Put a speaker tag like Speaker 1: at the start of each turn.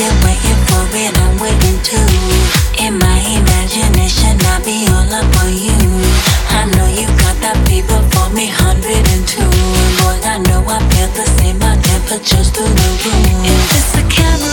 Speaker 1: been waiting for it, I'm waiting too. In my imagination, I'll be all up on you. I know you got that fever for me, 102. Boy, I know I feel the same, my temperature's through the roof. If it's a camera